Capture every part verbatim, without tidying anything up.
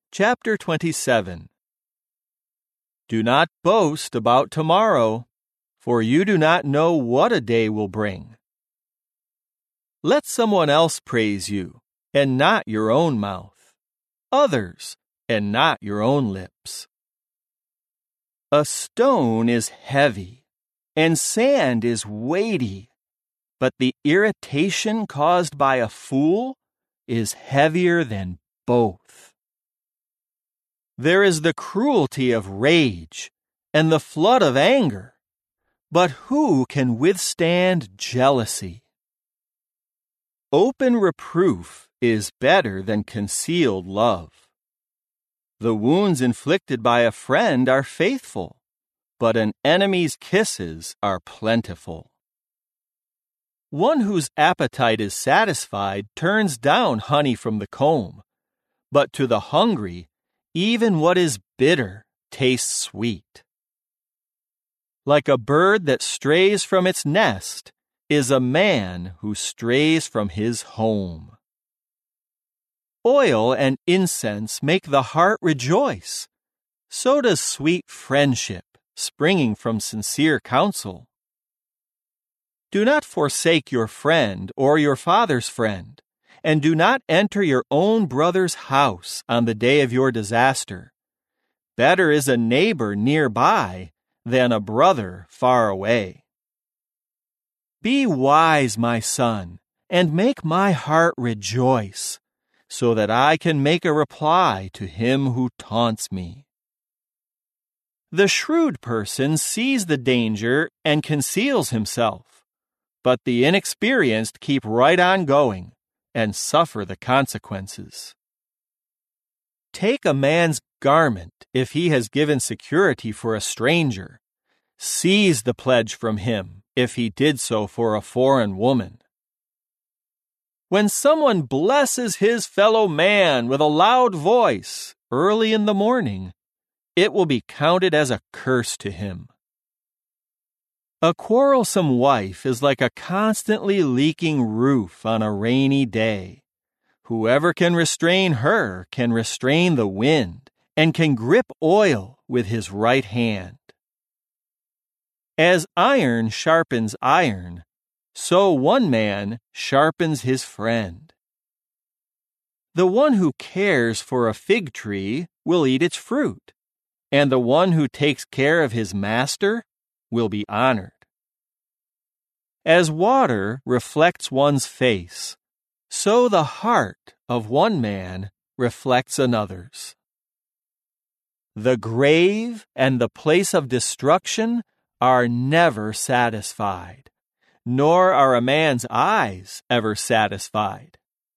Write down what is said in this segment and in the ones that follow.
Chapter twenty-seven. Do not boast about tomorrow, for you do not know what a day will bring. Let someone else praise you, and not your own mouth, others, and not your own lips. A stone is heavy, and sand is weighty, but the irritation caused by a fool is heavier than both. There is the cruelty of rage and the flood of anger, but who can withstand jealousy? Open reproof is better than concealed love. The wounds inflicted by a friend are faithful, but an enemy's kisses are plentiful. One whose appetite is satisfied turns down honey from the comb, but to the hungry, even what is bitter tastes sweet. Like a bird that strays from its nest is a man who strays from his home. Oil and incense make the heart rejoice. So does sweet friendship, springing from sincere counsel. Do not forsake your friend or your father's friend, and do not enter your own brother's house on the day of your disaster. Better is a neighbor nearby than a brother far away. Be wise, my son, and make my heart rejoice, so that I can make a reply to him who taunts me. The shrewd person sees the danger and conceals himself, but the inexperienced keep right on going and suffer the consequences. Take a man's garment if he has given security for a stranger. Seize the pledge from him if he did so for a foreign woman. When someone blesses his fellow man with a loud voice early in the morning, it will be counted as a curse to him. A quarrelsome wife is like a constantly leaking roof on a rainy day. Whoever can restrain her can restrain the wind and can grip oil with his right hand. As iron sharpens iron, so one man sharpens his friend. The one who cares for a fig tree will eat its fruit, and the one who takes care of his master will be honored. As water reflects one's face, so the heart of one man reflects another's. The grave and the place of destruction are never satisfied, nor are a man's eyes ever satisfied.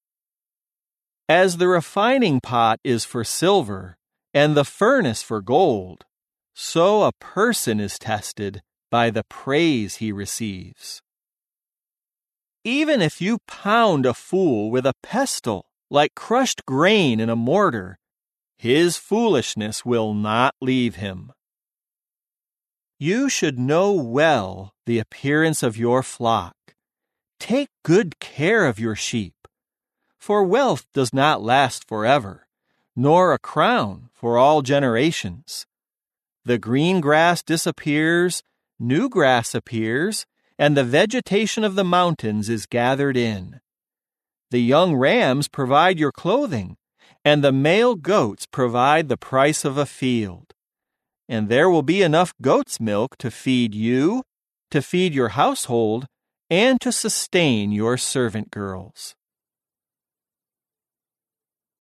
As the refining pot is for silver and the furnace for gold, so a person is tested by the praise he receives. Even if you pound a fool with a pestle like crushed grain in a mortar, his foolishness will not leave him. You should know well the appearance of your flock. Take good care of your sheep, for wealth does not last forever, nor a crown for all generations. The green grass disappears, new grass appears, and the vegetation of the mountains is gathered in. The young rams provide your clothing, and the male goats provide the price of a field. And there will be enough goat's milk to feed you, to feed your household, and to sustain your servant girls.